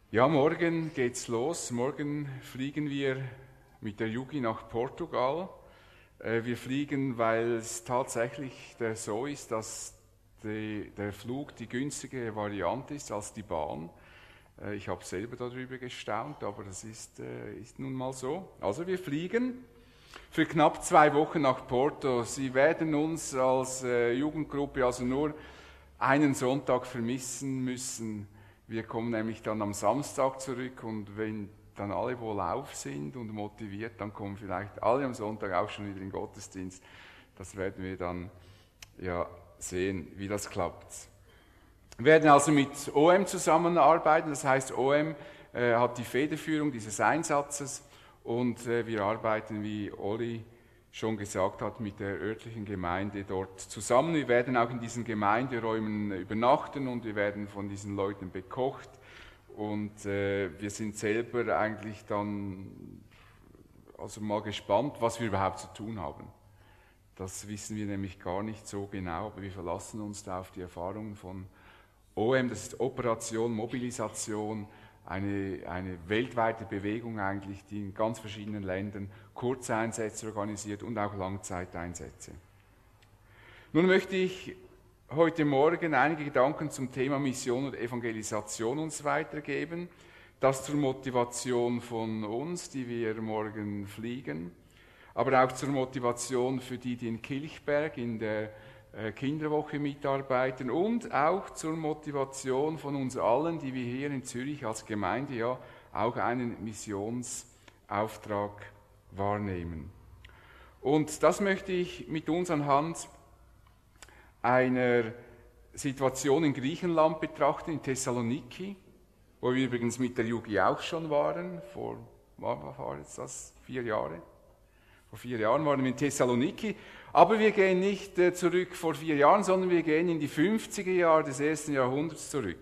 Ja, morgen geht's los. Morgen fliegen wir mit der Jugi nach Portugal. Wir fliegen, weil es tatsächlich so ist, dass der Flug die günstige Variante ist als die Bahn. Ich habe selber darüber gestaunt, aber das ist nun mal so. Also wir fliegen für knapp 2 Wochen nach Porto. Sie werden uns als Jugendgruppe also nur einen Sonntag vermissen müssen. Wir kommen nämlich dann am Samstag zurück und wenn dann alle wohlauf sind und motiviert, dann kommen vielleicht alle am Sonntag auch schon wieder in den Gottesdienst. Das werden wir dann ja sehen, wie das klappt. Wir werden also mit OM zusammenarbeiten, das heißt OM hat die Federführung dieses Einsatzes und wir arbeiten, wie Olli schon gesagt hat, mit der örtlichen Gemeinde dort zusammen. Wir werden auch in diesen Gemeinderäumen übernachten und wir werden von diesen Leuten bekocht und wir sind selber eigentlich dann also mal gespannt, was wir überhaupt zu tun haben. Das wissen wir nämlich gar nicht so genau, aber wir verlassen uns da auf die Erfahrungen von OM, das ist Operation Mobilisation, eine weltweite Bewegung eigentlich, die in ganz verschiedenen Ländern Kurzeinsätze organisiert und auch Langzeiteinsätze. Nun möchte ich heute Morgen einige Gedanken zum Thema Mission und Evangelisation uns weitergeben. Das zur Motivation von uns, die wir morgen fliegen, aber auch zur Motivation für die in Kilchberg in der Kinderwoche mitarbeiten und auch zur Motivation von uns allen, die wir hier in Zürich als Gemeinde ja auch einen Missionsauftrag wahrnehmen. Und das möchte ich mit uns anhand einer Situation in Griechenland betrachten, in Thessaloniki, wo wir übrigens mit der Jugi auch schon waren, war jetzt das 4 Jahre? Vor 4 Jahren waren wir in Thessaloniki, aber wir gehen nicht zurück vor 4 Jahren, sondern wir gehen in die 50er Jahre des 1. Jahrhunderts zurück.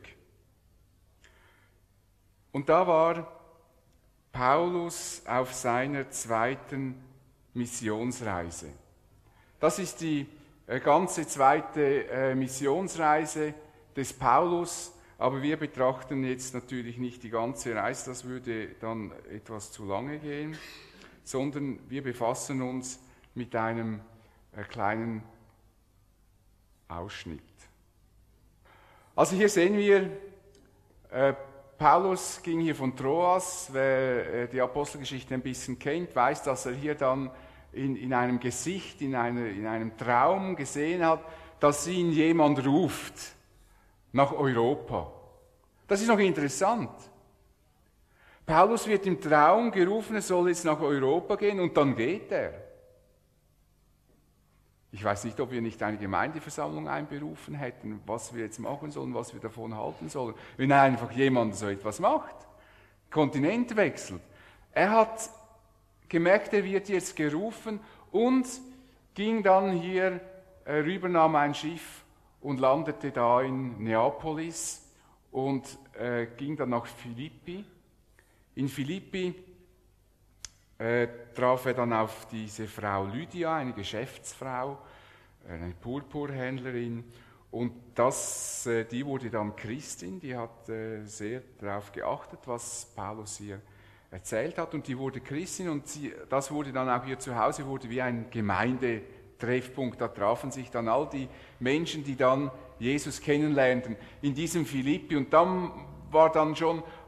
Und da war Paulus auf seiner 2. Missionsreise. Das ist die ganze 2. Missionsreise des Paulus, aber wir betrachten jetzt natürlich nicht die ganze Reise, das würde dann etwas zu lange gehen, sondern wir befassen uns mit einem kleinen Ausschnitt. Also hier sehen wir, Paulus ging hier von Troas. Wer die Apostelgeschichte ein bisschen kennt, weiß, dass er hier dann in einem Gesicht, in einem Traum gesehen hat, dass ihn jemand ruft nach Europa. Das ist noch interessant. Paulus wird im Traum gerufen, er soll jetzt nach Europa gehen und dann geht er. Ich weiß nicht, ob wir nicht eine Gemeindeversammlung einberufen hätten, was wir jetzt machen sollen, was wir davon halten sollen, wenn einfach jemand so etwas macht, Kontinent wechselt. Er hat gemerkt, er wird jetzt gerufen und ging dann hier rüber, nahm ein Schiff und landete da in Neapolis und ging dann nach Philippi. In Philippi traf er dann auf diese Frau Lydia, eine Geschäftsfrau, eine Purpurhändlerin, und die wurde dann Christin, die hat sehr darauf geachtet, was Paulus hier erzählt hat, und die wurde Christin, und das wurde dann auch ihr Zuhause, wurde wie ein Gemeindetreffpunkt. Da trafen sich dann all die Menschen, die dann Jesus kennenlernten in diesem Philippi, und dann war dann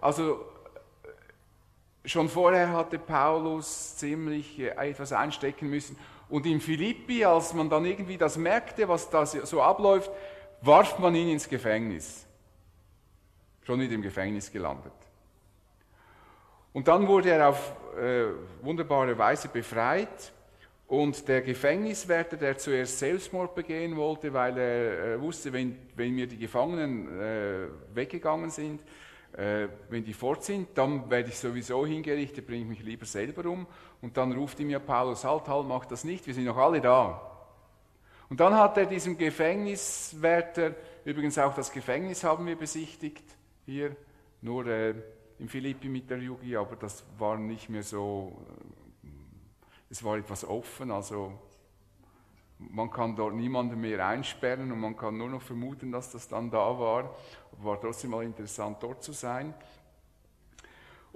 schon vorher hatte Paulus ziemlich etwas einstecken müssen. Und in Philippi, als man dann irgendwie das merkte, was da so abläuft, warf man ihn ins Gefängnis. Schon wieder im Gefängnis gelandet. Und dann wurde er auf wunderbare Weise befreit. Und der Gefängniswärter, der zuerst Selbstmord begehen wollte, weil er wusste, wenn mir die Gefangenen weggegangen sind, wenn die fort sind, dann werde ich sowieso hingerichtet, bringe ich mich lieber selber um. Und dann ruft ihm ja Paulus, halt, mach das nicht, wir sind noch alle da. Und dann hat er diesem Gefängniswärter, übrigens auch das Gefängnis haben wir besichtigt, hier, nur in Philippi mit der Jugi, aber das war nicht mehr so, es war etwas offen, also man kann dort niemanden mehr einsperren und man kann nur noch vermuten, dass das dann da war. War trotzdem mal interessant, dort zu sein.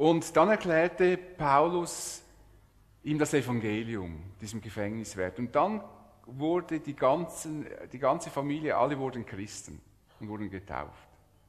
Und dann erklärte Paulus ihm das Evangelium, diesem Gefängniswärter. Und dann wurde die ganze Familie, alle wurden Christen und wurden getauft.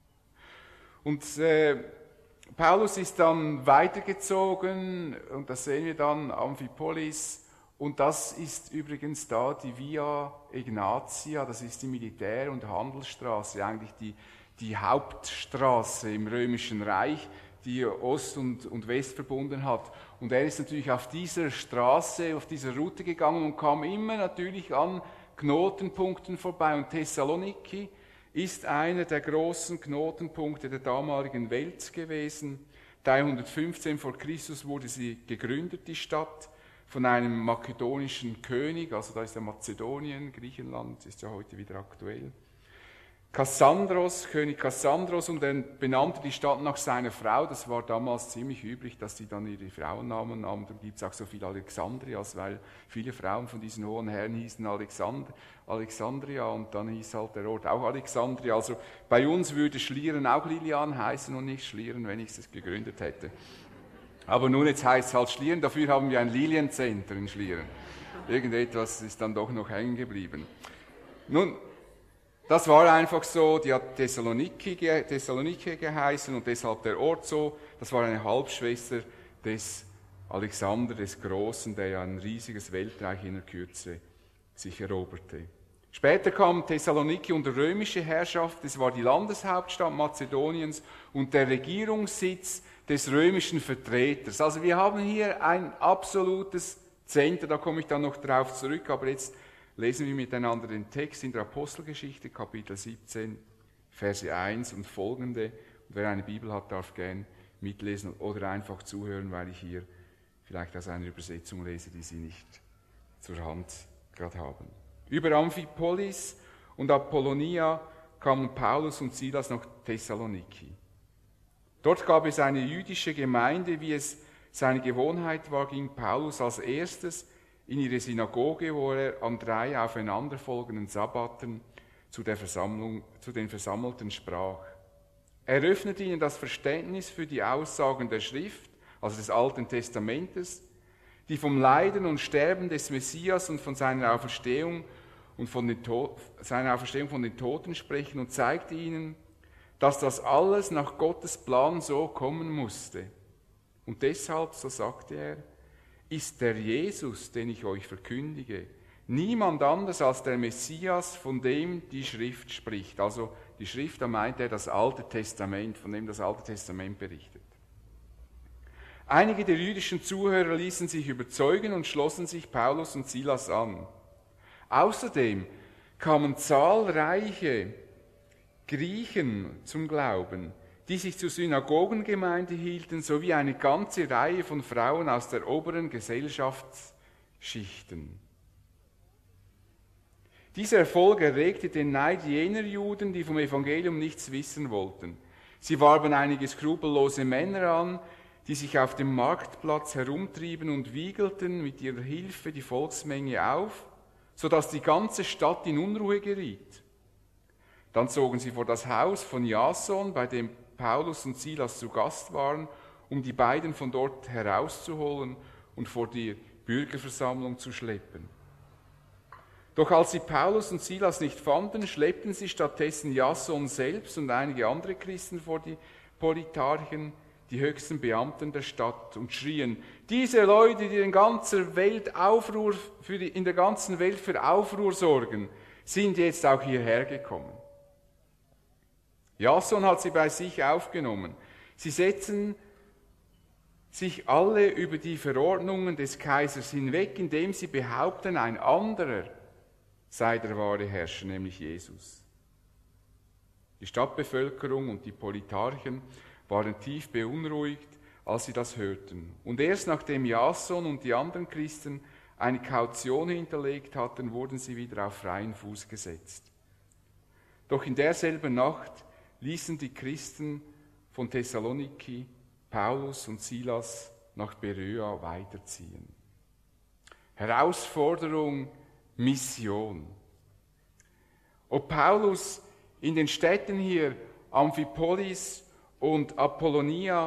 Und Paulus ist dann weitergezogen, und das sehen wir dann, Amphipolis, und das ist übrigens da die Via Egnatia, das ist die Militär- und Handelsstraße, eigentlich die Hauptstraße im Römischen Reich, die Ost und West verbunden hat. Und er ist natürlich auf dieser Straße, auf dieser Route gegangen und kam immer natürlich an Knotenpunkten vorbei. Und Thessaloniki ist einer der großen Knotenpunkte der damaligen Welt gewesen. 315 vor Christus wurde sie gegründet, die Stadt, von einem makedonischen König, also da ist ja Mazedonien, Griechenland, ist ja heute wieder aktuell. König Kassandros, und er benannte die Stadt nach seiner Frau. Das war damals ziemlich üblich, dass die dann ihre Frauennamen nahmen. Da gibt es auch so viele Alexandrias, weil viele Frauen von diesen hohen Herren hießen Alexandria, und dann hieß halt der Ort auch Alexandria. Also bei uns würde Schlieren auch Lilian heißen und nicht Schlieren, wenn ich es gegründet hätte. Aber nun, jetzt heißt es halt Schlieren, dafür haben wir ein Liliencenter in Schlieren. Irgendetwas ist dann doch noch hängen geblieben. Nun, das war einfach so, die hat Thessaloniki geheißen und deshalb der Ort so. Das war eine Halbschwester des Alexander des Großen, der ja ein riesiges Weltreich in der Kürze sich eroberte. Später kam Thessaloniki unter römische Herrschaft, es war die Landeshauptstadt Mazedoniens und der Regierungssitz des römischen Vertreters. Also wir haben hier ein absolutes Zentrum, da komme ich dann noch drauf zurück, aber jetzt lesen wir miteinander den Text in der Apostelgeschichte, Kapitel 17, Verse 1 und folgende. Und wer eine Bibel hat, darf gern mitlesen oder einfach zuhören, weil ich hier vielleicht aus einer Übersetzung lese, die Sie nicht zur Hand gerade haben. Über Amphipolis und Apollonia kamen Paulus und Silas nach Thessaloniki. Dort gab es eine jüdische Gemeinde, wie es seine Gewohnheit war, ging Paulus als erstes in ihre Synagoge, wo er an 3 aufeinanderfolgenden Sabbaten zu den Versammelten sprach. Er öffnete ihnen das Verständnis für die Aussagen der Schrift, also des Alten Testamentes, die vom Leiden und Sterben des Messias und von seiner Auferstehung von den Toten sprechen, und zeigte ihnen, dass das alles nach Gottes Plan so kommen musste. Und deshalb, so sagte er, ist der Jesus, den ich euch verkündige, niemand anders als der Messias, von dem die Schrift spricht. Also die Schrift, da meint er das Alte Testament, von dem das Alte Testament berichtet. Einige der jüdischen Zuhörer ließen sich überzeugen und schlossen sich Paulus und Silas an. Außerdem kamen zahlreiche Griechen zum Glauben, die sich zur Synagogengemeinde hielten, sowie eine ganze Reihe von Frauen aus der oberen Gesellschaftsschichten. Dieser Erfolg erregte den Neid jener Juden, die vom Evangelium nichts wissen wollten. Sie warben einige skrupellose Männer an, die sich auf dem Marktplatz herumtrieben und wiegelten mit ihrer Hilfe die Volksmenge auf, sodass die ganze Stadt in Unruhe geriet. Dann zogen sie vor das Haus von Jason, bei dem Paulus und Silas zu Gast waren, um die beiden von dort herauszuholen und vor die Bürgerversammlung zu schleppen. Doch als sie Paulus und Silas nicht fanden, schleppten sie stattdessen Jason selbst und einige andere Christen vor die Politarchen, die höchsten Beamten der Stadt, und schrien: Diese Leute, die in der ganzen Welt für Aufruhr sorgen, sind jetzt auch hierher gekommen. Jason hat sie bei sich aufgenommen. Sie setzen sich alle über die Verordnungen des Kaisers hinweg, indem sie behaupten, ein anderer sei der wahre Herrscher, nämlich Jesus. Die Stadtbevölkerung und die Politarchen waren tief beunruhigt, als sie das hörten. Und erst nachdem Jason und die anderen Christen eine Kaution hinterlegt hatten, wurden sie wieder auf freien Fuß gesetzt. Doch in derselben Nacht ließen die Christen von Thessaloniki Paulus und Silas nach Beröa weiterziehen. Herausforderung, Mission. Ob Paulus in den Städten hier Amphipolis und Apollonia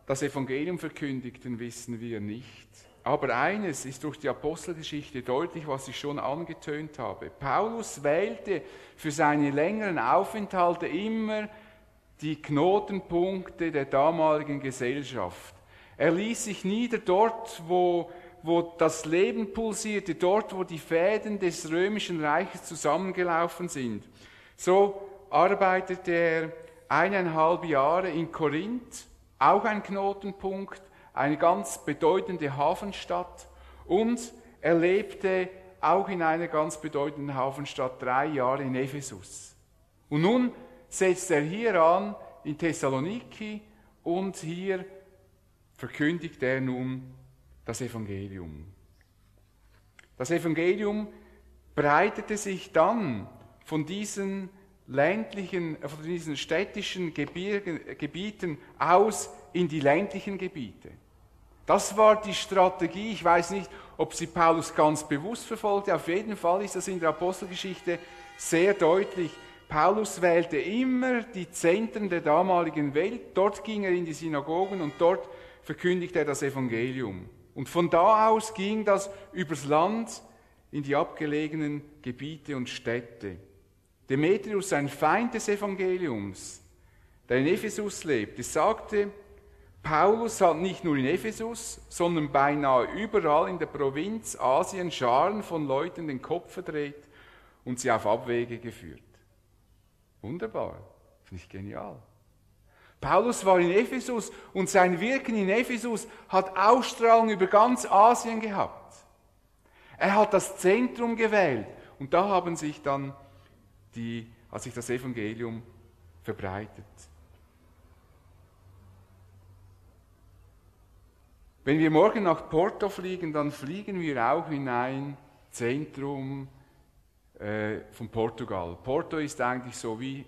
das Evangelium verkündigten, wissen wir nicht. Aber eines ist durch die Apostelgeschichte deutlich, was ich schon angetönt habe. Paulus wählte für seine längeren Aufenthalte immer die Knotenpunkte der damaligen Gesellschaft. Er ließ sich nieder dort, wo das Leben pulsierte, dort, wo die Fäden des römischen Reiches zusammengelaufen sind. So arbeitete er 1,5 Jahre in Korinth, auch ein Knotenpunkt, eine ganz bedeutende Hafenstadt, und er lebte auch in einer ganz bedeutenden Hafenstadt 3 Jahre in Ephesus. Und nun setzt er hier an in Thessaloniki und hier verkündigt er nun das Evangelium. Das Evangelium breitete sich dann von diesen von diesen städtischen Gebieten aus in die ländlichen Gebiete. Das war die Strategie. Ich weiß nicht, ob sie Paulus ganz bewusst verfolgte. Auf jeden Fall ist das in der Apostelgeschichte sehr deutlich. Paulus wählte immer die Zentren der damaligen Welt. Dort ging er in die Synagogen und dort verkündigte er das Evangelium. Und von da aus ging das übers Land in die abgelegenen Gebiete und Städte. Demetrius, ein Feind des Evangeliums, der in Ephesus lebte, sagte, Paulus hat nicht nur in Ephesus, sondern beinahe überall in der Provinz Asien Scharen von Leuten den Kopf verdreht und sie auf Abwege geführt. Wunderbar, finde ich genial. Paulus war in Ephesus und sein Wirken in Ephesus hat Ausstrahlung über ganz Asien gehabt. Er hat das Zentrum gewählt und da hat sich das Evangelium verbreitet. Wenn wir morgen nach Porto fliegen, dann fliegen wir auch in ein Zentrum von Portugal. Porto ist eigentlich so wie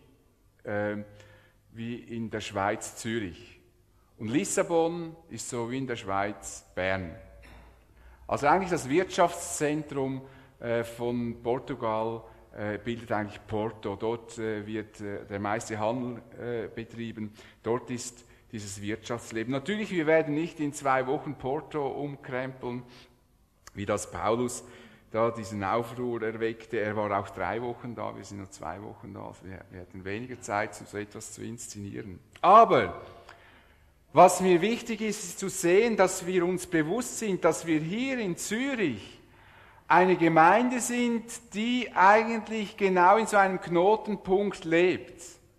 in der Schweiz Zürich. Und Lissabon ist so wie in der Schweiz Bern. Also eigentlich das Wirtschaftszentrum von Portugal bildet eigentlich Porto. Dort wird der meiste Handel betrieben. Dort ist dieses Wirtschaftsleben. Natürlich, wir werden nicht in 2 Wochen Porto umkrempeln, wie das Paulus da diesen Aufruhr erweckte. Er war auch 3 Wochen da, wir sind nur 2 Wochen da. Also wir hatten weniger Zeit, so etwas zu inszenieren. Aber was mir wichtig ist, ist zu sehen, dass wir uns bewusst sind, dass wir hier in Zürich eine Gemeinde sind, die eigentlich genau in so einem Knotenpunkt lebt.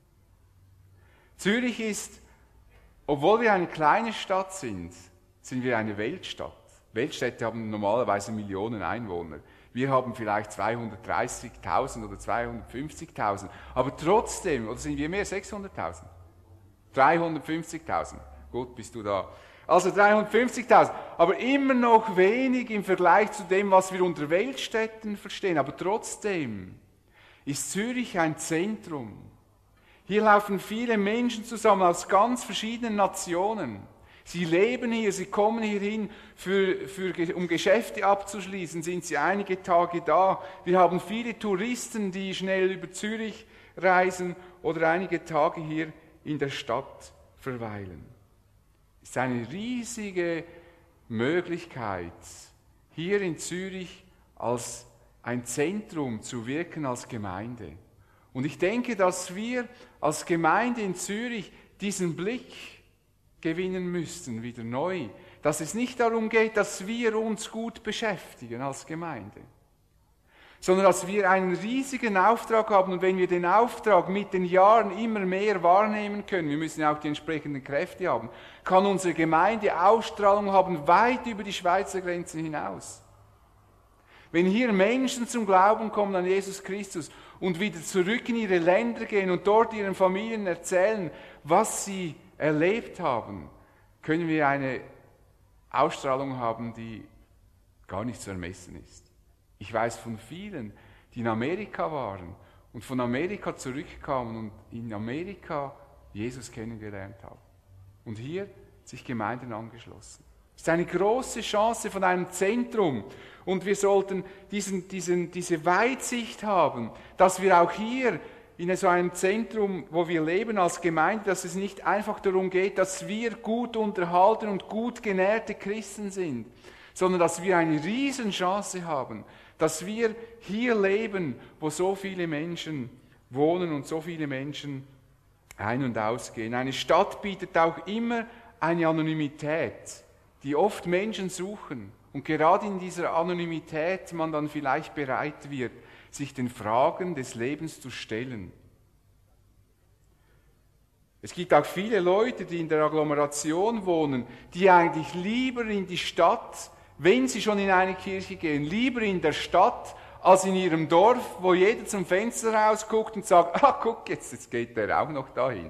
Zürich ist, obwohl wir eine kleine Stadt sind wir eine Weltstadt. Weltstädte haben normalerweise Millionen Einwohner. Wir haben vielleicht 230.000 oder 250.000. Aber trotzdem, oder sind wir mehr, 600.000? 350.000. Gut, bist du da. Also 350.000, aber immer noch wenig im Vergleich zu dem, was wir unter Weltstädten verstehen. Aber trotzdem ist Zürich ein Zentrum. Hier laufen viele Menschen zusammen aus ganz verschiedenen Nationen. Sie leben hier, sie kommen hierhin, um Geschäfte abzuschließen, sind sie einige Tage da. Wir haben viele Touristen, die schnell über Zürich reisen oder einige Tage hier in der Stadt verweilen. Es ist eine riesige Möglichkeit, hier in Zürich als ein Zentrum zu wirken als Gemeinde. Und ich denke, dass wir als Gemeinde in Zürich diesen Blick gewinnen müssten, wieder neu. Dass es nicht darum geht, dass wir uns gut beschäftigen als Gemeinde, sondern dass wir einen riesigen Auftrag haben. Und wenn wir den Auftrag mit den Jahren immer mehr wahrnehmen können, wir müssen ja auch die entsprechenden Kräfte haben, kann unsere Gemeinde Ausstrahlung haben, weit über die Schweizer Grenzen hinaus. Wenn hier Menschen zum Glauben kommen an Jesus Christus und wieder zurück in ihre Länder gehen und dort ihren Familien erzählen, was sie erlebt haben, können wir eine Ausstrahlung haben, die gar nicht zu ermessen ist. Ich weiß von vielen, die in Amerika waren und von Amerika zurückkamen und in Amerika Jesus kennengelernt haben. Und hier sich Gemeinden angeschlossen. Es ist eine große Chance von einem Zentrum. Und wir sollten diese Weitsicht haben, dass wir auch hier in so einem Zentrum, wo wir leben als Gemeinde, dass es nicht einfach darum geht, dass wir gut unterhalten und gut genährte Christen sind, sondern dass wir eine Riesenchance haben, dass wir hier leben, wo so viele Menschen wohnen und so viele Menschen ein- und ausgehen. Eine Stadt bietet auch immer eine Anonymität, die oft Menschen suchen. Und gerade in dieser Anonymität man dann vielleicht bereit wird, sich den Fragen des Lebens zu stellen. Es gibt auch viele Leute, die in der Agglomeration wohnen, die eigentlich lieber in die Stadt, wenn sie schon in eine Kirche gehen, lieber in der Stadt als in ihrem Dorf, wo jeder zum Fenster rausguckt und sagt, guck, jetzt geht der auch noch dahin.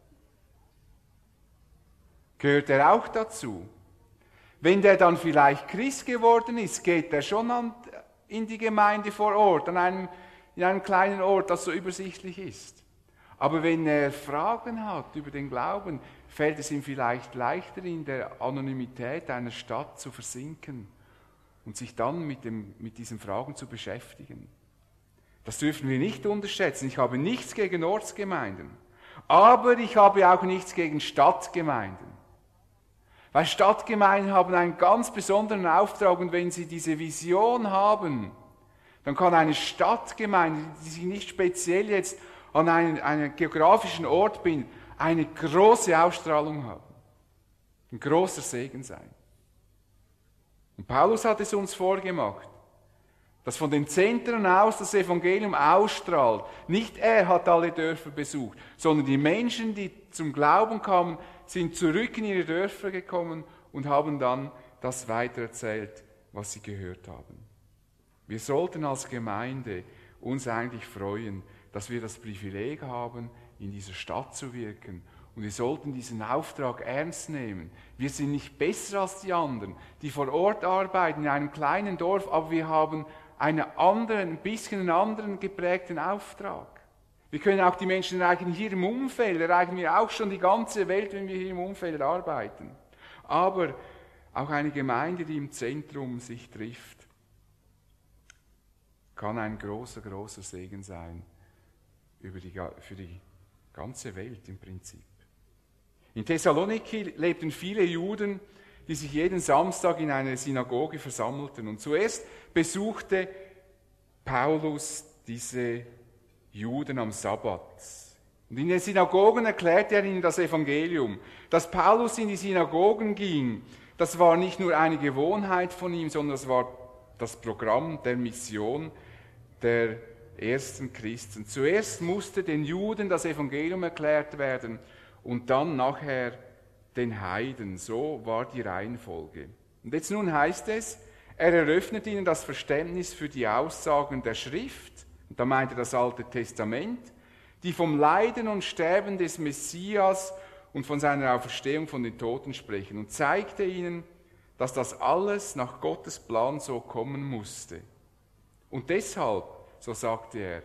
Gehört er auch dazu? Wenn der dann vielleicht Christ geworden ist, geht er schon in die Gemeinde vor Ort, in einem kleinen Ort, das so übersichtlich ist. Aber wenn er Fragen hat über den Glauben, fällt es ihm vielleicht leichter, in der Anonymität einer Stadt zu versinken und sich dann mit diesen Fragen zu beschäftigen. Das dürfen wir nicht unterschätzen. Ich habe nichts gegen Ortsgemeinden, aber ich habe auch nichts gegen Stadtgemeinden. Weil Stadtgemeinden haben einen ganz besonderen Auftrag und wenn sie diese Vision haben, dann kann eine Stadtgemeinde, die sich nicht speziell jetzt an einen geografischen Ort bindet, eine große Ausstrahlung haben, ein großer Segen sein. Und Paulus hat es uns vorgemacht, dass von den Zentren aus das Evangelium ausstrahlt. Nicht er hat alle Dörfer besucht, sondern die Menschen, die zum Glauben kamen, sind zurück in ihre Dörfer gekommen und haben dann das weitererzählt, was sie gehört haben. Wir sollten als Gemeinde uns eigentlich freuen, dass wir das Privileg haben, in dieser Stadt zu wirken. Und wir sollten diesen Auftrag ernst nehmen. Wir sind nicht besser als die anderen, die vor Ort arbeiten in einem kleinen Dorf, aber wir haben ein bisschen anderen geprägten Auftrag. Wir können auch die Menschen erreichen hier im Umfeld, erreichen wir auch schon die ganze Welt, wenn wir hier im Umfeld arbeiten. Aber auch eine Gemeinde, die im Zentrum sich trifft, kann ein großer, großer Segen sein für die ganze Welt im Prinzip. In Thessaloniki lebten viele Juden, die sich jeden Samstag in einer Synagoge versammelten. Und zuerst besuchte Paulus diese Juden am Sabbat. Und in den Synagogen erklärte er ihnen das Evangelium. Dass Paulus in die Synagogen ging, das war nicht nur eine Gewohnheit von ihm, sondern das war das Programm der Mission der ersten Christen. Zuerst musste den Juden das Evangelium erklärt werden und dann nachher den Heiden. So war die Reihenfolge. Und jetzt nun heißt es, er eröffnet ihnen das Verständnis für die Aussagen der Schrift, und da meint er das Alte Testament, die vom Leiden und Sterben des Messias und von seiner Auferstehung von den Toten sprechen, und zeigte ihnen, dass das alles nach Gottes Plan so kommen musste. Und deshalb, so sagte er,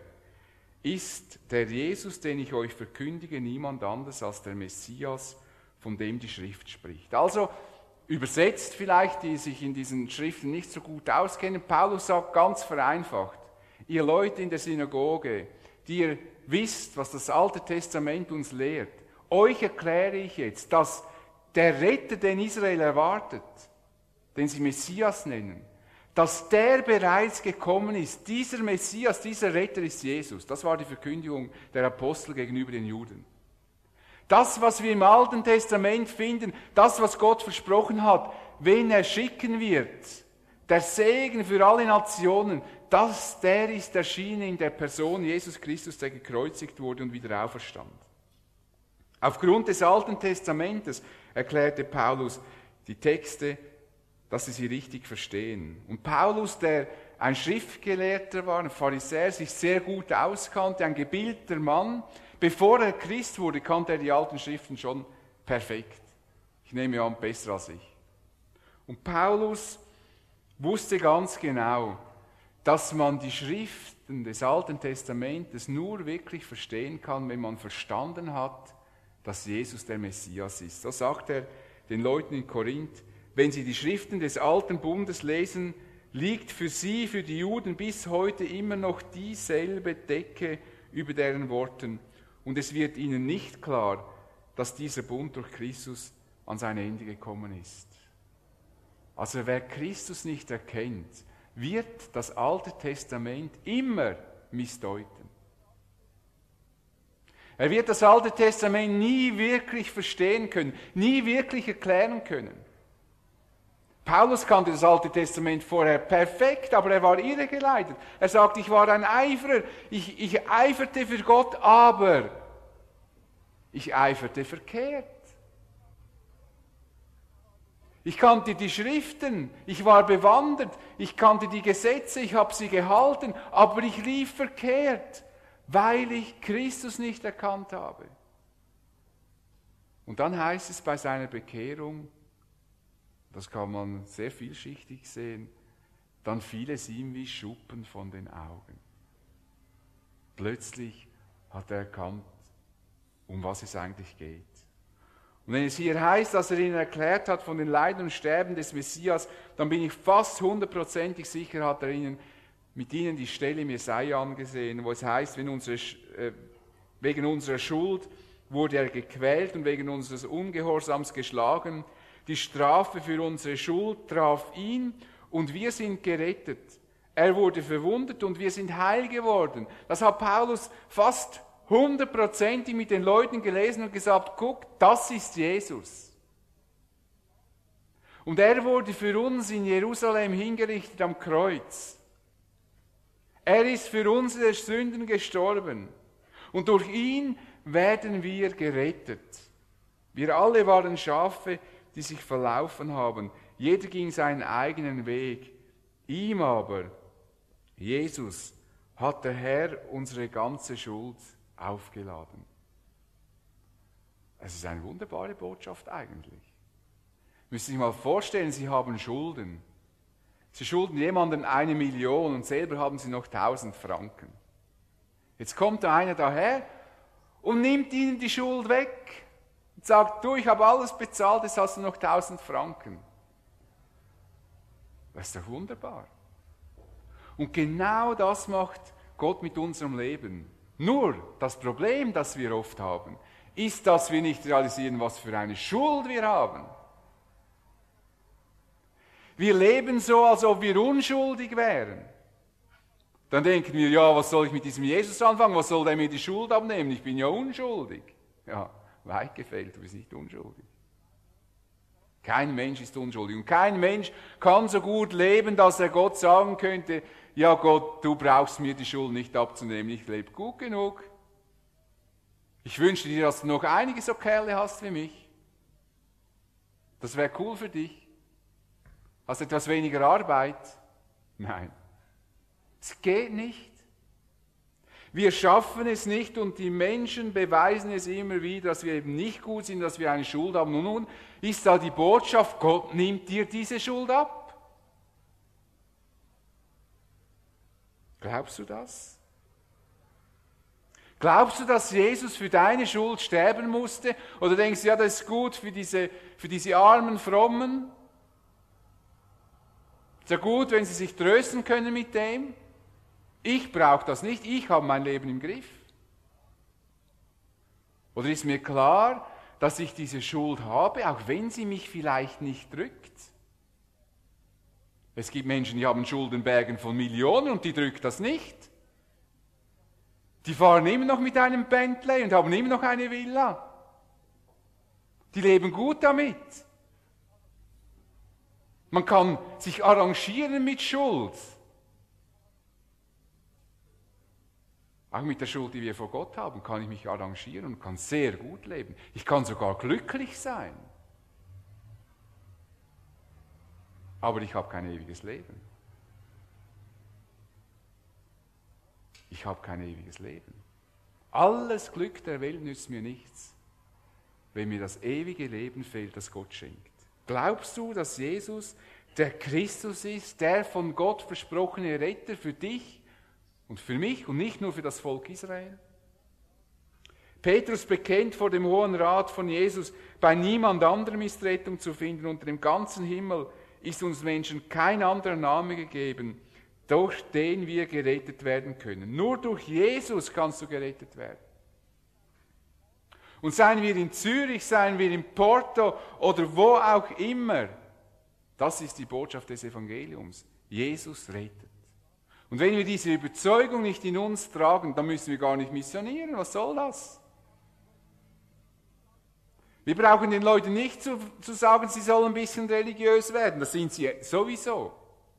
ist der Jesus, den ich euch verkündige, niemand anders als der Messias, von dem die Schrift spricht. Also übersetzt vielleicht, die sich in diesen Schriften nicht so gut auskennen, Paulus sagt ganz vereinfacht, ihr Leute in der Synagoge, die ihr wisst, was das Alte Testament uns lehrt, euch erkläre ich jetzt, dass der Retter, den Israel erwartet, den sie Messias nennen, dass der bereits gekommen ist. Dieser Messias, dieser Retter ist Jesus. Das war die Verkündigung der Apostel gegenüber den Juden. Das, was wir im Alten Testament finden, das, was Gott versprochen hat, wen er schicken wird, der Segen für alle Nationen, der ist erschienen in der Person Jesus Christus, der gekreuzigt wurde und wieder auferstand. Aufgrund des Alten Testamentes erklärte Paulus die Texte, dass sie richtig verstehen. Und Paulus, der ein Schriftgelehrter war, ein Pharisäer, sich sehr gut auskannte, ein gebildeter Mann, bevor er Christ wurde, kannte er die alten Schriften schon perfekt. Ich nehme an, besser als ich. Und Paulus wusste ganz genau, dass man die Schriften des Alten Testamentes nur wirklich verstehen kann, wenn man verstanden hat, dass Jesus der Messias ist. So sagt er den Leuten in Korinth, wenn sie die Schriften des Alten Bundes lesen, liegt für sie, für die Juden bis heute immer noch dieselbe Decke über deren Worten, und es wird ihnen nicht klar, dass dieser Bund durch Christus an sein Ende gekommen ist. Also wer Christus nicht erkennt, wird das Alte Testament immer missdeuten. Er wird das Alte Testament nie wirklich verstehen können, nie wirklich erklären können. Paulus kannte das Alte Testament vorher perfekt, aber er war irregeleitet. Er sagt, ich war ein Eiferer, ich eiferte für Gott, aber ich eiferte verkehrt. Ich kannte die Schriften, ich war bewandert, ich kannte die Gesetze, ich habe sie gehalten, aber ich lief verkehrt, weil ich Christus nicht erkannt habe. Und dann heißt es bei seiner Bekehrung, das kann man sehr vielschichtig sehen, dann fiel es ihm wie Schuppen von den Augen. Plötzlich hat er erkannt, um was es eigentlich geht. Und wenn es hier heißt, dass er ihnen erklärt hat von den Leiden und Sterben des Messias, dann bin ich fast 100% sicher, hat er mit ihnen die Stelle im Jesaja angesehen, wo es heißt, wegen unserer Schuld wurde er gequält und wegen unseres Ungehorsams geschlagen. Die Strafe für unsere Schuld traf ihn und wir sind gerettet. Er wurde verwundet und wir sind heil geworden. Das hat Paulus fast 100% mit den Leuten gelesen und gesagt, guck, das ist Jesus. Und er wurde für uns in Jerusalem hingerichtet am Kreuz. Er ist für unsere Sünden gestorben. Und durch ihn werden wir gerettet. Wir alle waren Schafe, die sich verlaufen haben. Jeder ging seinen eigenen Weg. Ihm aber, Jesus, hat der Herr unsere ganze Schuld aufgeladen. Es ist eine wunderbare Botschaft eigentlich. Müssen Sie sich mal vorstellen, Sie haben Schulden. Sie schulden jemandem 1 Million und selber haben Sie noch 1000 Franken. Jetzt kommt da einer daher und nimmt Ihnen die Schuld weg und sagt, du, ich habe alles bezahlt, jetzt hast du noch 1000 Franken. Das ist doch wunderbar. Und genau das macht Gott mit unserem Leben. Nur das Problem, das wir oft haben, ist, dass wir nicht realisieren, was für eine Schuld wir haben. Wir leben so, als ob wir unschuldig wären. Dann denken wir, ja, was soll ich mit diesem Jesus anfangen? Was soll der mir die Schuld abnehmen? Ich bin ja unschuldig. Ja, weit gefehlt, du bist nicht unschuldig. Kein Mensch ist unschuldig. Und kein Mensch kann so gut leben, dass er Gott sagen könnte, ja Gott, du brauchst mir die Schuld nicht abzunehmen, ich lebe gut genug. Ich wünsche dir, dass du noch einige so Kerle hast wie mich. Das wäre cool für dich. Hast etwas weniger Arbeit? Nein. Es geht nicht. Wir schaffen es nicht und die Menschen beweisen es immer wieder, dass wir eben nicht gut sind, dass wir eine Schuld haben. Und nun ist da die Botschaft, Gott nimmt dir diese Schuld ab. Glaubst du das? Glaubst du, dass Jesus für deine Schuld sterben musste? Oder denkst du, ja, das ist gut für diese armen Frommen? Ist ja gut, wenn sie sich trösten können mit dem. Ich brauche das nicht, ich habe mein Leben im Griff. Oder ist mir klar, dass ich diese Schuld habe, auch wenn sie mich vielleicht nicht drückt? Es gibt Menschen, die haben Schuldenbergen von Millionen und die drückt das nicht. Die fahren immer noch mit einem Bentley und haben immer noch eine Villa. Die leben gut damit. Man kann sich arrangieren mit Schuld. Auch mit der Schuld, die wir vor Gott haben, kann ich mich arrangieren und kann sehr gut leben. Ich kann sogar glücklich sein. Aber ich habe kein ewiges Leben. Ich habe kein ewiges Leben. Alles Glück der Welt nützt mir nichts, wenn mir das ewige Leben fehlt, das Gott schenkt. Glaubst du, dass Jesus der Christus ist, der von Gott versprochene Retter für dich und für mich und nicht nur für das Volk Israel? Petrus bekennt vor dem Hohen Rat von Jesus, bei niemand anderem ist Rettung zu finden, unter dem ganzen Himmel ist uns Menschen kein anderer Name gegeben, durch den wir gerettet werden können. Nur durch Jesus kannst du gerettet werden. Und seien wir in Zürich, seien wir in Porto oder wo auch immer, das ist die Botschaft des Evangeliums. Jesus rettet. Und wenn wir diese Überzeugung nicht in uns tragen, dann müssen wir gar nicht missionieren. Was soll das? Wir brauchen den Leuten nicht zu sagen, sie sollen ein bisschen religiös werden. Das sind sie sowieso.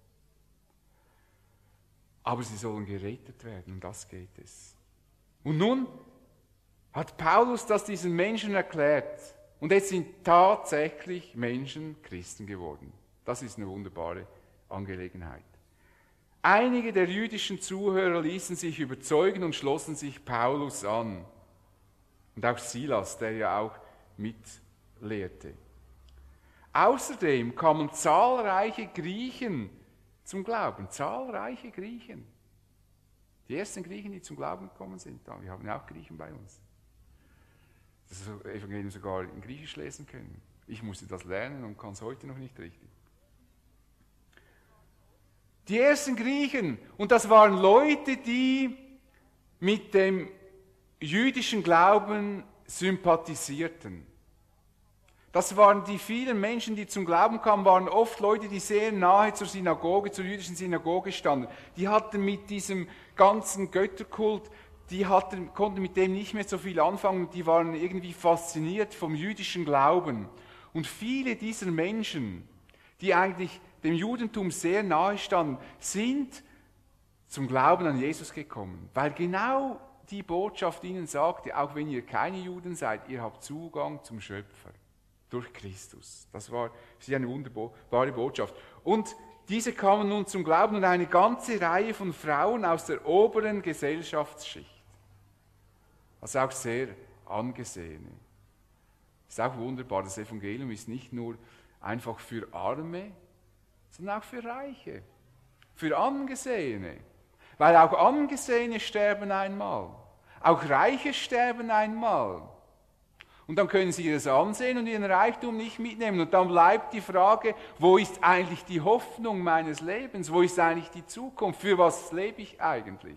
Aber sie sollen gerettet werden, um das geht es. Und nun hat Paulus das diesen Menschen erklärt. Und jetzt sind tatsächlich Menschen Christen geworden. Das ist eine wunderbare Angelegenheit. Einige der jüdischen Zuhörer ließen sich überzeugen und schlossen sich Paulus an. Und auch Silas, der ja auch mitlehrte. Außerdem kamen zahlreiche Griechen zum Glauben. Zahlreiche Griechen. Die ersten Griechen, die zum Glauben gekommen sind. Wir haben ja auch Griechen bei uns. Das Evangelium sogar in Griechisch lesen können. Ich musste das lernen und kann es heute noch nicht richtig. Die ersten Griechen, und das waren Leute, die mit dem jüdischen Glauben sympathisierten. Das waren die vielen Menschen, die zum Glauben kamen, waren oft Leute, die sehr nahe zur Synagoge, zur jüdischen Synagoge standen. Die hatten mit diesem ganzen Götterkult, konnten mit dem nicht mehr so viel anfangen, die waren irgendwie fasziniert vom jüdischen Glauben. Und viele dieser Menschen, die eigentlich dem Judentum sehr nahe standen, sind zum Glauben an Jesus gekommen, weil genau die Botschaft ihnen sagte, auch wenn ihr keine Juden seid, ihr habt Zugang zum Schöpfer durch Christus. Das war für sie eine wunderbare Botschaft. Und diese kamen nun zum Glauben und eine ganze Reihe von Frauen aus der oberen Gesellschaftsschicht, also auch sehr angesehene. Das ist auch wunderbar, das Evangelium ist nicht nur einfach für Arme, sondern auch für Reiche, für Angesehene. Weil auch Angesehene sterben einmal, auch Reiche sterben einmal. Und dann können sie das Ansehen und ihren Reichtum nicht mitnehmen. Und dann bleibt die Frage, wo ist eigentlich die Hoffnung meines Lebens? Wo ist eigentlich die Zukunft? Für was lebe ich eigentlich?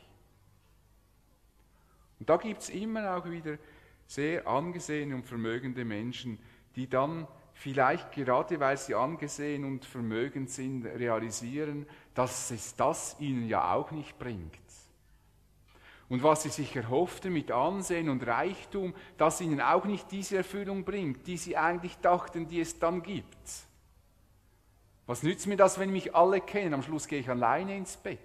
Und da gibt es immer auch wieder sehr angesehene und vermögende Menschen, die dann vielleicht gerade weil sie angesehen und vermögend sind, realisieren, dass es das ihnen ja auch nicht bringt. Und was sie sich erhofften mit Ansehen und Reichtum, das ihnen auch nicht diese Erfüllung bringt, die sie eigentlich dachten, die es dann gibt. Was nützt mir das, wenn mich alle kennen? Am Schluss gehe ich alleine ins Bett.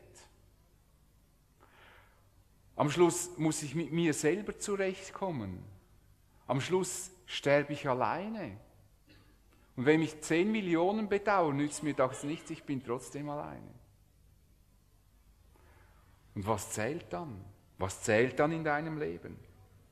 Am Schluss muss ich mit mir selber zurechtkommen. Am Schluss sterbe ich alleine. Und wenn mich 10 Millionen bedauern, nützt mir das nichts, ich bin trotzdem alleine. Und was zählt dann? Was zählt dann in deinem Leben?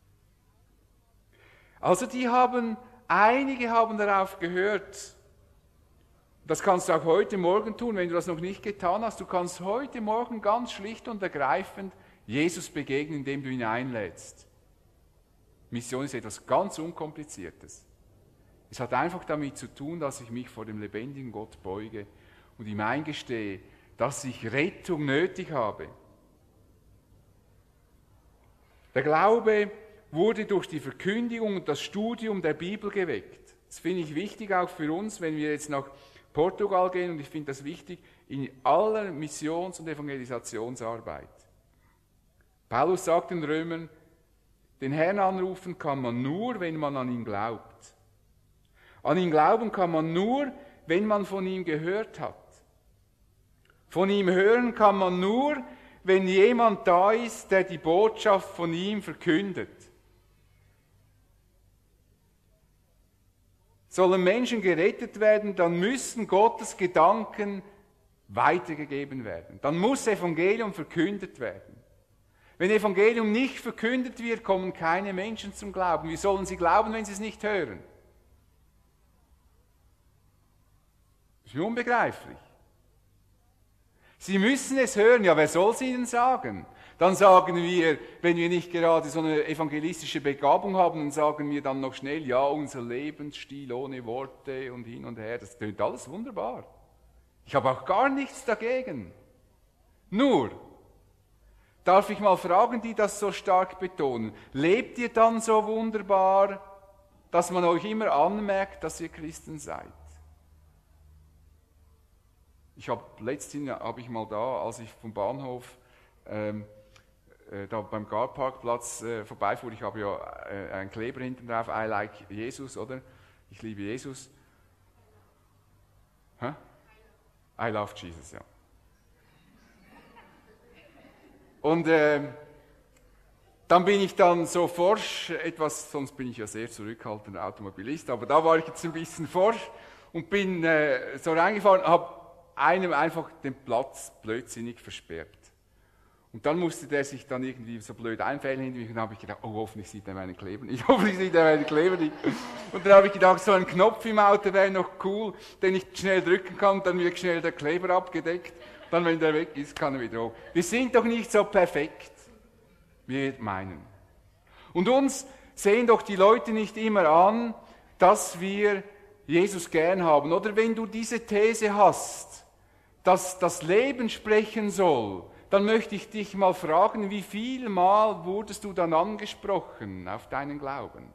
Also einige haben darauf gehört. Das kannst du auch heute Morgen tun, wenn du das noch nicht getan hast. Du kannst heute Morgen ganz schlicht und ergreifend Jesus begegnen, indem du ihn einlädst. Mission ist etwas ganz Unkompliziertes. Es hat einfach damit zu tun, dass ich mich vor dem lebendigen Gott beuge und ihm eingestehe, dass ich Rettung nötig habe. Der Glaube wurde durch die Verkündigung und das Studium der Bibel geweckt. Das finde ich wichtig auch für uns, wenn wir jetzt nach Portugal gehen, und ich finde das wichtig in aller Missions- und Evangelisationsarbeit. Paulus sagt den Römern, den Herrn anrufen kann man nur, wenn man an ihn glaubt. An ihn glauben kann man nur, wenn man von ihm gehört hat. Von ihm hören kann man nur, wenn jemand da ist, der die Botschaft von ihm verkündet. Sollen Menschen gerettet werden, dann müssen Gottes Gedanken weitergegeben werden. Dann muss Evangelium verkündet werden. Wenn Evangelium nicht verkündet wird, kommen keine Menschen zum Glauben. Wie sollen sie glauben, wenn sie es nicht hören? Das ist unbegreiflich. Sie müssen es hören. Ja, wer soll es ihnen sagen? Dann sagen wir, wenn wir nicht gerade so eine evangelistische Begabung haben, dann sagen wir dann noch schnell, ja, unser Lebensstil ohne Worte und hin und her, das klingt alles wunderbar. Ich habe auch gar nichts dagegen. Nur, darf ich mal fragen, die das so stark betonen, lebt ihr dann so wunderbar, dass man euch immer anmerkt, dass ihr Christen seid? Letztens habe ich mal da, als ich vom Bahnhof da beim Garparkplatz vorbeifuhr, ich habe ja einen Kleber hinten drauf, I like Jesus, oder? Ich liebe Jesus. Hä? I love Jesus, ja. Und dann bin ich dann so forsch, sonst bin ich ja sehr zurückhaltender Automobilist, aber da war ich jetzt ein bisschen forsch und bin so reingefahren, habe einem einfach den Platz blödsinnig versperrt. Und dann musste der sich dann irgendwie so blöd einfällen hinter mich und dann habe ich gedacht, oh, hoffentlich sieht er meinen Kleber nicht, hoffentlich sieht er meinen Kleber nicht. Und dann habe ich gedacht, so ein Knopf im Auto wäre noch cool, den ich schnell drücken kann, dann wird schnell der Kleber abgedeckt, dann, wenn der weg ist, kann er wieder hoch. Wir sind doch nicht so perfekt, wie wir meinen. Und uns sehen doch die Leute nicht immer an, dass wir Jesus gern haben. Oder wenn du diese These hast, dass das Leben sprechen soll, dann möchte ich dich mal fragen, wie viel Mal wurdest du dann angesprochen auf deinen Glauben?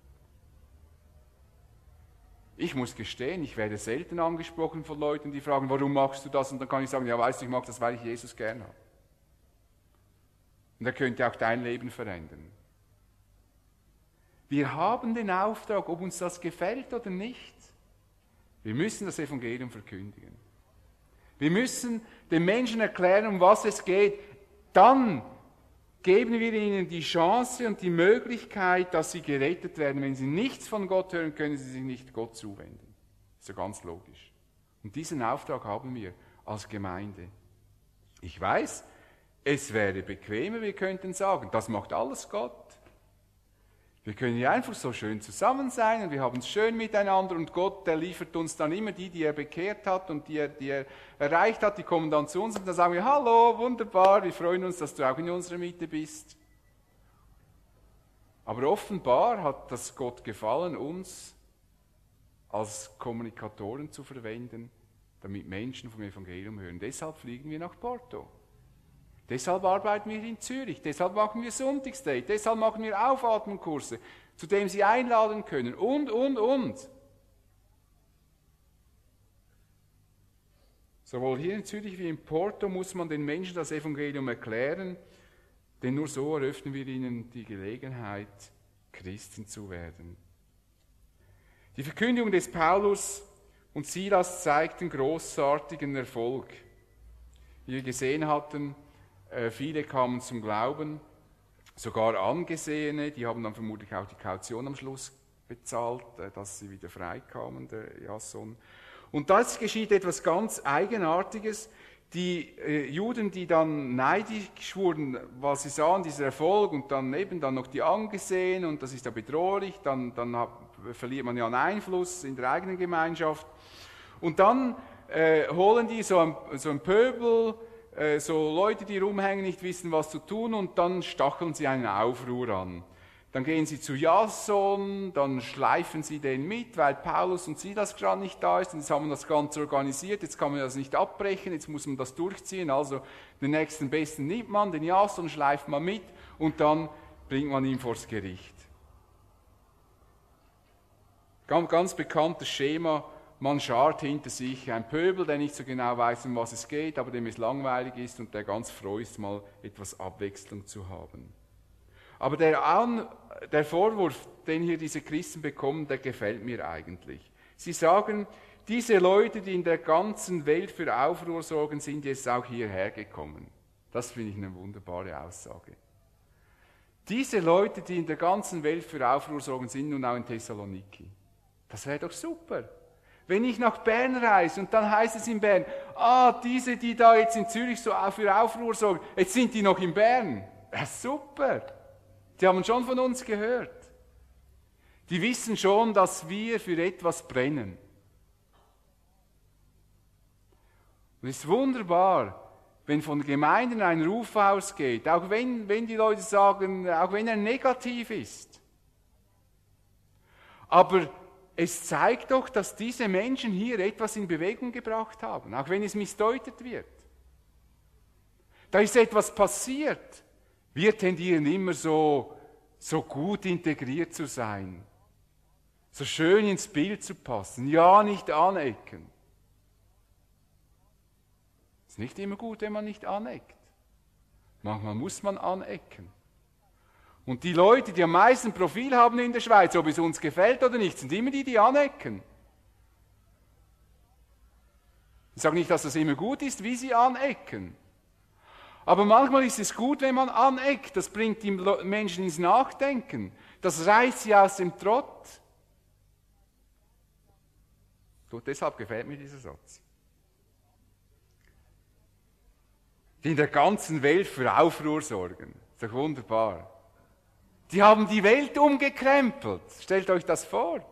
Ich muss gestehen, ich werde selten angesprochen von Leuten, die fragen, warum machst du das? Und dann kann ich sagen, ja, weißt du, ich mache das, weil ich Jesus gern habe. Und er könnte auch dein Leben verändern. Wir haben den Auftrag, ob uns das gefällt oder nicht. Wir müssen das Evangelium verkündigen. Wir müssen den Menschen erklären, um was es geht. Dann geben wir ihnen die Chance und die Möglichkeit, dass sie gerettet werden. Wenn sie nichts von Gott hören, können sie sich nicht Gott zuwenden. Das ist ja ganz logisch. Und diesen Auftrag haben wir als Gemeinde. Ich weiß, es wäre bequemer, wir könnten sagen, das macht alles Gott. Wir können hier einfach so schön zusammen sein und wir haben es schön miteinander und Gott, der liefert uns dann immer die er bekehrt hat und die er erreicht hat, die kommen dann zu uns und dann sagen wir, hallo, wunderbar, wir freuen uns, dass du auch in unserer Mitte bist. Aber offenbar hat das Gott gefallen, uns als Kommunikatoren zu verwenden, damit Menschen vom Evangelium hören. Deshalb fliegen wir nach Porto. Deshalb arbeiten wir in Zürich, deshalb machen wir Sonntagsdate, deshalb machen wir Aufatmenkurse, zu dem Sie einladen können und. Sowohl hier in Zürich wie in Porto muss man den Menschen das Evangelium erklären, denn nur so eröffnen wir ihnen die Gelegenheit, Christen zu werden. Die Verkündigung des Paulus und Silas zeigten großartigen Erfolg. Wie wir gesehen hatten, viele kamen zum Glauben, sogar Angesehene, die haben dann vermutlich auch die Kaution am Schluss bezahlt, dass sie wieder freikamen, der Jason. Und das geschieht etwas ganz Eigenartiges. Die Juden, die dann neidisch wurden, weil sie sahen, dieser Erfolg und dann eben dann noch die Angesehenen und das ist ja bedrohlich, dann verliert man ja einen Einfluss in der eigenen Gemeinschaft. Und dann holen die so ein Pöbel, so Leute, die rumhängen, nicht wissen, was zu tun und dann stacheln sie einen Aufruhr an. Dann gehen sie zu Jason, dann schleifen sie den mit, weil Paulus und Silas gerade nicht da ist und jetzt haben wir das Ganze organisiert, jetzt kann man das nicht abbrechen, jetzt muss man das durchziehen, also den nächsten Besten nimmt man, den Jason schleift man mit und dann bringt man ihn vors Gericht. Ganz bekanntes Schema. Man schart hinter sich ein Pöbel, der nicht so genau weiß, um was es geht, aber dem es langweilig ist und der ganz froh ist, mal etwas Abwechslung zu haben. Aber der Vorwurf, den hier diese Christen bekommen, der gefällt mir eigentlich. Sie sagen, diese Leute, die in der ganzen Welt für Aufruhr sorgen, sind jetzt auch hierher gekommen. Das finde ich eine wunderbare Aussage. Diese Leute, die in der ganzen Welt für Aufruhr sorgen, sind nun auch in Thessaloniki. Das wäre doch super. Wenn ich nach Bern reise und dann heißt es in Bern, diese, die da jetzt in Zürich so für Aufruhr sorgen, jetzt sind die noch in Bern. Ja, super. Die haben schon von uns gehört. Die wissen schon, dass wir für etwas brennen. Und es ist wunderbar, wenn von Gemeinden ein Ruf ausgeht, auch wenn die Leute sagen, auch wenn er negativ ist. Aber es zeigt doch, dass diese Menschen hier etwas in Bewegung gebracht haben, auch wenn es missdeutet wird. Da ist etwas passiert. Wir tendieren immer so gut integriert zu sein, so schön ins Bild zu passen, ja, nicht anecken. Ist nicht immer gut, wenn man nicht aneckt. Manchmal muss man anecken. Und die Leute, die am meisten Profil haben in der Schweiz, ob es uns gefällt oder nicht, sind immer die, die anecken. Ich sage nicht, dass das immer gut ist, wie sie anecken. Aber manchmal ist es gut, wenn man aneckt. Das bringt die Menschen ins Nachdenken. Das reißt sie aus dem Trott. Gut, deshalb gefällt mir dieser Satz. Die in der ganzen Welt für Aufruhr sorgen. Ist doch wunderbar. Die haben die Welt umgekrempelt. Stellt euch das vor.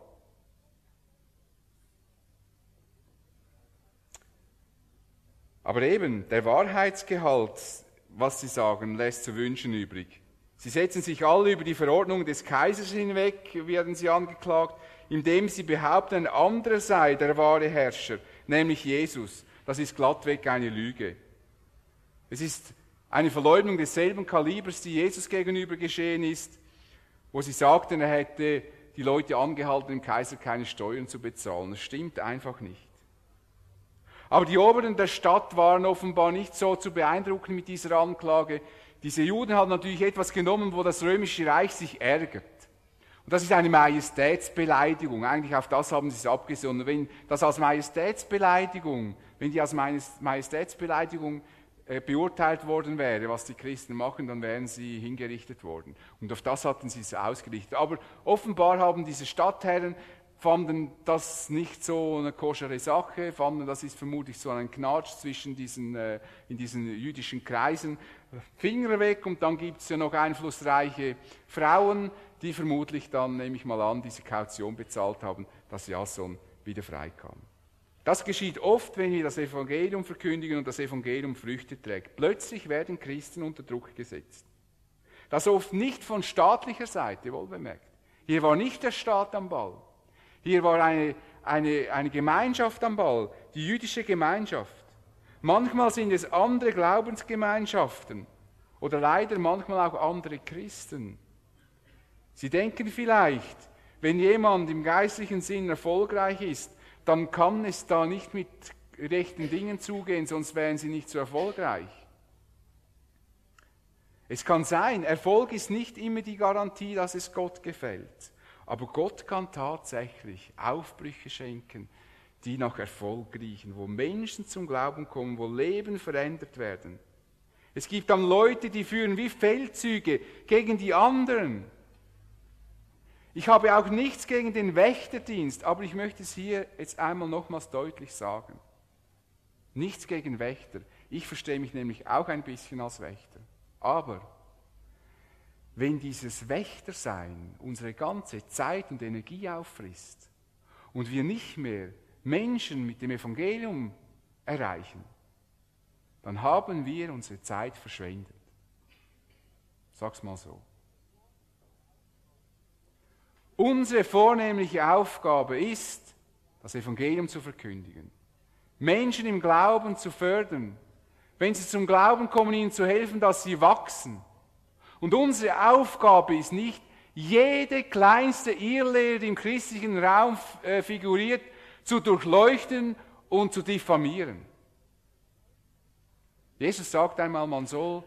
Aber eben, der Wahrheitsgehalt, was sie sagen, lässt zu wünschen übrig. Sie setzen sich alle über die Verordnung des Kaisers hinweg, werden sie angeklagt, indem sie behaupten, ein anderer sei der wahre Herrscher, nämlich Jesus. Das ist glattweg eine Lüge. Es ist eine Verleugnung desselben Kalibers, die Jesus gegenüber geschehen ist, wo sie sagten, er hätte die Leute angehalten, dem Kaiser keine Steuern zu bezahlen. Das stimmt einfach nicht. Aber die Oberen der Stadt waren offenbar nicht so zu beeindrucken mit dieser Anklage. Diese Juden haben natürlich etwas genommen, wo das römische Reich sich ärgert. Und das ist eine Majestätsbeleidigung. Eigentlich auf das haben sie es abgesondert. Wenn das als Majestätsbeleidigung, wenn die als Majestätsbeleidigung beurteilt worden wäre, was die Christen machen, dann wären sie hingerichtet worden. Und auf das hatten sie es ausgerichtet. Aber offenbar haben diese Stadtherren fanden das nicht so eine koschere Sache, fanden, das ist vermutlich so ein Knatsch in diesen jüdischen Kreisen. Finger weg, und dann gibt es ja noch einflussreiche Frauen, die vermutlich dann, nehme ich mal an, diese Kaution bezahlt haben, dass Jason wieder freikam. Das geschieht oft, wenn wir das Evangelium verkündigen und das Evangelium Früchte trägt. Plötzlich werden Christen unter Druck gesetzt. Das oft nicht von staatlicher Seite, wohlbemerkt. Hier war nicht der Staat am Ball. Hier war eine Gemeinschaft am Ball, die jüdische Gemeinschaft. Manchmal sind es andere Glaubensgemeinschaften oder leider manchmal auch andere Christen. Sie denken vielleicht, wenn jemand im geistlichen Sinn erfolgreich ist, dann kann es da nicht mit rechten Dingen zugehen, sonst wären sie nicht so erfolgreich. Es kann sein, Erfolg ist nicht immer die Garantie, dass es Gott gefällt. Aber Gott kann tatsächlich Aufbrüche schenken, die nach Erfolg riechen, wo Menschen zum Glauben kommen, wo Leben verändert werden. Es gibt dann Leute, die führen wie Feldzüge gegen die anderen. Ich habe auch nichts gegen den Wächterdienst, aber ich möchte es hier jetzt einmal nochmals deutlich sagen. Nichts gegen Wächter. Ich verstehe mich nämlich auch ein bisschen als Wächter. Aber wenn dieses Wächtersein unsere ganze Zeit und Energie auffrisst und wir nicht mehr Menschen mit dem Evangelium erreichen, dann haben wir unsere Zeit verschwendet. Sag's mal so. Unsere vornehmliche Aufgabe ist, das Evangelium zu verkündigen, Menschen im Glauben zu fördern, wenn sie zum Glauben kommen, ihnen zu helfen, dass sie wachsen. Und unsere Aufgabe ist nicht, jede kleinste Irrlehre, die im christlichen Raum figuriert, zu durchleuchten und zu diffamieren. Jesus sagt einmal, man soll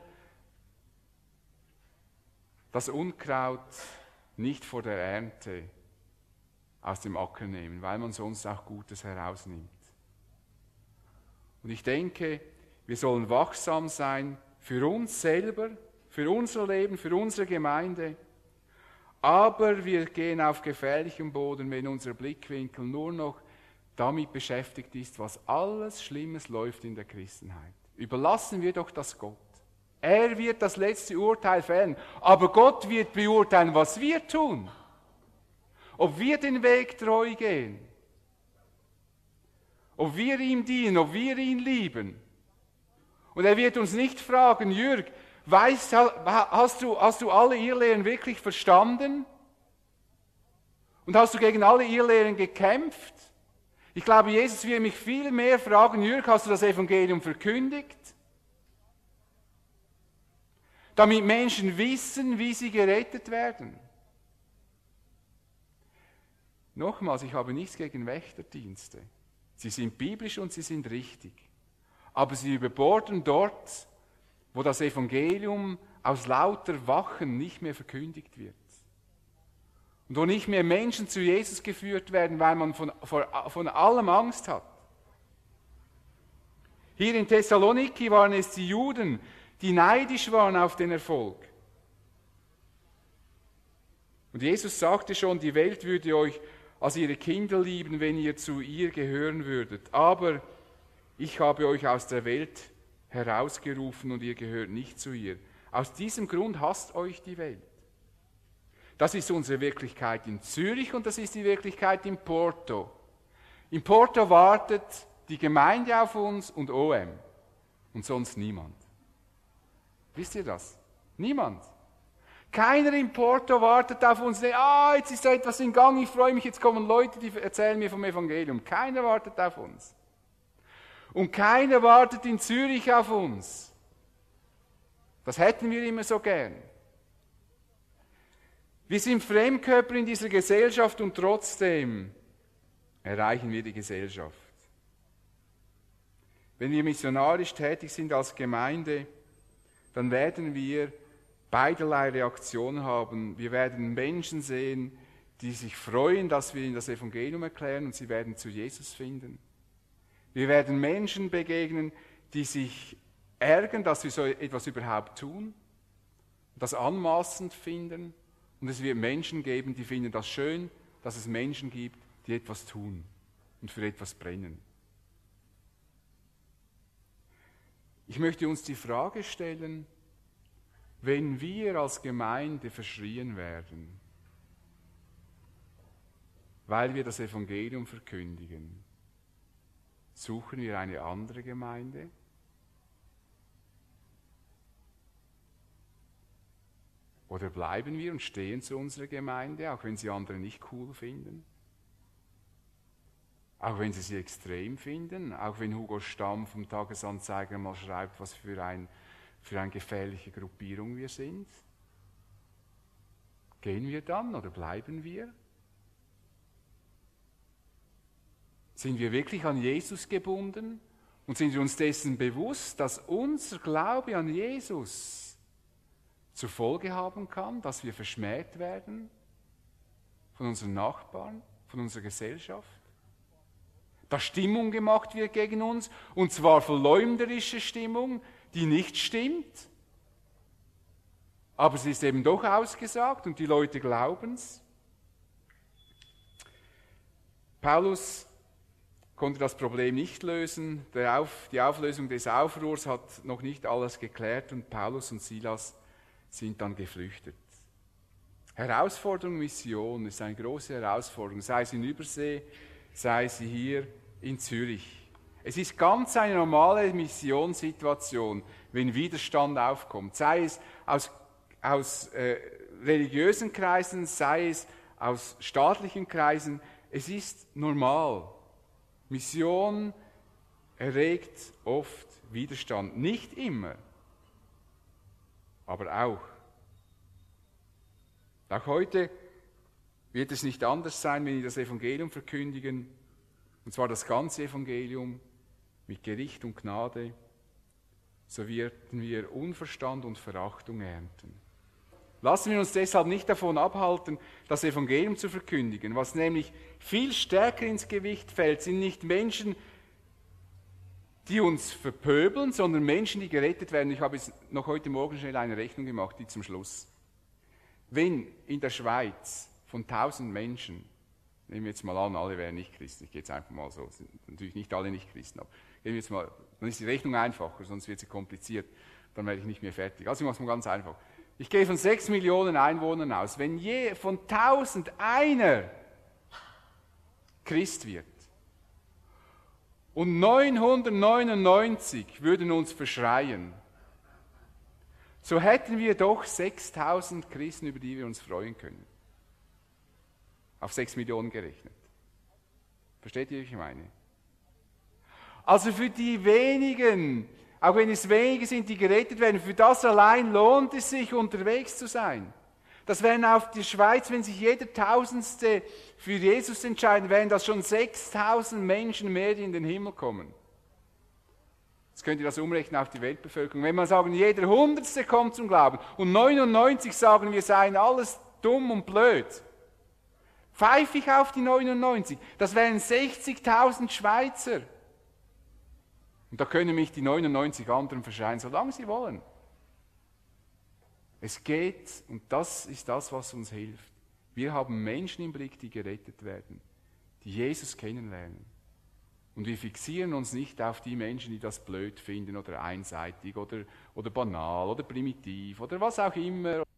das Unkraut nicht vor der Ernte aus dem Acker nehmen, weil man sonst auch Gutes herausnimmt. Und ich denke, wir sollen wachsam sein für uns selber, für unser Leben, für unsere Gemeinde. Aber wir gehen auf gefährlichem Boden, wenn unser Blickwinkel nur noch damit beschäftigt ist, was alles Schlimmes läuft in der Christenheit. Überlassen wir doch das Gott. Er wird das letzte Urteil fällen, aber Gott wird beurteilen, was wir tun. Ob wir den Weg treu gehen, ob wir ihm dienen, ob wir ihn lieben. Und er wird uns nicht fragen, Jürg, hast du alle Irrlehren wirklich verstanden? Und hast du gegen alle Irrlehren gekämpft? Ich glaube, Jesus wird mich viel mehr fragen, Jürg, hast du das Evangelium verkündigt? damit Menschen wissen, wie sie gerettet werden. Nochmals, ich habe nichts gegen Wächterdienste. Sie sind biblisch und sie sind richtig. Aber sie überborden dort, wo das Evangelium aus lauter Wachen nicht mehr verkündigt wird. Und wo nicht mehr Menschen zu Jesus geführt werden, weil man von allem Angst hat. Hier in Thessaloniki waren es die Juden, die neidisch waren auf den Erfolg. Und Jesus sagte schon, die Welt würde euch als ihre Kinder lieben, wenn ihr zu ihr gehören würdet. Aber ich habe euch aus der Welt herausgerufen und ihr gehört nicht zu ihr. Aus diesem Grund hasst euch die Welt. Das ist unsere Wirklichkeit in Zürich und das ist die Wirklichkeit in Porto. In Porto wartet die Gemeinde auf uns und OM und sonst niemand. Wisst ihr das? Niemand. Keiner in Porto wartet auf uns, jetzt ist da etwas in Gang, ich freue mich, jetzt kommen Leute, die erzählen mir vom Evangelium. Keiner wartet auf uns. Und keiner wartet in Zürich auf uns. Das hätten wir immer so gern. Wir sind Fremdkörper in dieser Gesellschaft und trotzdem erreichen wir die Gesellschaft. Wenn wir missionarisch tätig sind als Gemeinde, dann werden wir beiderlei Reaktionen haben. Wir werden Menschen sehen, die sich freuen, dass wir ihnen das Evangelium erklären und sie werden zu Jesus finden. Wir werden Menschen begegnen, die sich ärgern, dass wir so etwas überhaupt tun, das anmaßend finden. Und es wird Menschen geben, die finden das schön, dass es Menschen gibt, die etwas tun und für etwas brennen. Ich möchte uns die Frage stellen, wenn wir als Gemeinde verschrien werden, weil wir das Evangelium verkündigen, suchen wir eine andere Gemeinde? Oder bleiben wir und stehen zu unserer Gemeinde, auch wenn sie andere nicht cool finden? Auch wenn sie extrem finden? Auch wenn Hugo Stamm vom Tagesanzeiger mal schreibt, was für eine gefährliche Gruppierung wir sind? Gehen wir dann oder bleiben wir? Sind wir wirklich an Jesus gebunden und sind wir uns dessen bewusst, dass unser Glaube an Jesus zur Folge haben kann, dass wir verschmäht werden von unseren Nachbarn, von unserer Gesellschaft? Dass Stimmung gemacht wird gegen uns, und zwar verleumderische Stimmung, die nicht stimmt, aber sie ist eben doch ausgesagt und die Leute glauben es. Paulus konnte das Problem nicht lösen, die Auflösung des Aufruhrs hat noch nicht alles geklärt und Paulus und Silas sind dann geflüchtet. Herausforderung, Mission ist eine große Herausforderung, sei es in Übersee, sei sie hier in Zürich. Es ist ganz eine normale Missionssituation, wenn Widerstand aufkommt, sei es aus religiösen Kreisen, sei es aus staatlichen Kreisen. Es ist normal. Mission erregt oft Widerstand, nicht immer, aber auch. Auch heute wird es nicht anders sein, wenn wir das Evangelium verkündigen, und zwar das ganze Evangelium mit Gericht und Gnade, so werden wir Unverstand und Verachtung ernten. Lassen wir uns deshalb nicht davon abhalten, das Evangelium zu verkündigen. Was nämlich viel stärker ins Gewicht fällt, sind nicht Menschen, die uns verpöbeln, sondern Menschen, die gerettet werden. Ich habe jetzt noch heute Morgen schnell eine Rechnung gemacht, die zum Schluss. Wenn in der Schweiz von 1000 Menschen, nehmen wir jetzt mal an, alle wären nicht Christen, ich gehe jetzt einfach mal so, sind natürlich nicht alle nicht Christen, aber gehen wir jetzt mal, dann ist die Rechnung einfacher, sonst wird sie kompliziert, dann werde ich nicht mehr fertig. Also ich mache es mal ganz einfach. Ich gehe von 6 Millionen Einwohnern aus. Wenn je von 1000 einer Christ wird und 999 würden uns verschreien, so hätten wir doch 6000 Christen, über die wir uns freuen können. Auf 6 Millionen gerechnet. Versteht ihr, wie ich meine? Also für die wenigen, Auch wenn es wenige sind, die gerettet werden, für das allein lohnt es sich, unterwegs zu sein. Das wären auf die Schweiz, wenn sich jeder Tausendste für Jesus entscheiden, wären das schon 6.000 Menschen mehr, die in den Himmel kommen. Jetzt könnt ihr das umrechnen auf die Weltbevölkerung. Wenn man sagen, jeder Hundertste kommt zum Glauben und 99 sagen, wir seien alles dumm und blöd, pfeife ich auf die 99. Das wären 60.000 Schweizer. Und da können mich die 99 anderen verschreien, solange sie wollen. Es geht, und das ist das, was uns hilft. Wir haben Menschen im Blick, die gerettet werden, die Jesus kennenlernen. Und wir fixieren uns nicht auf die Menschen, die das blöd finden oder einseitig oder banal oder primitiv oder was auch immer.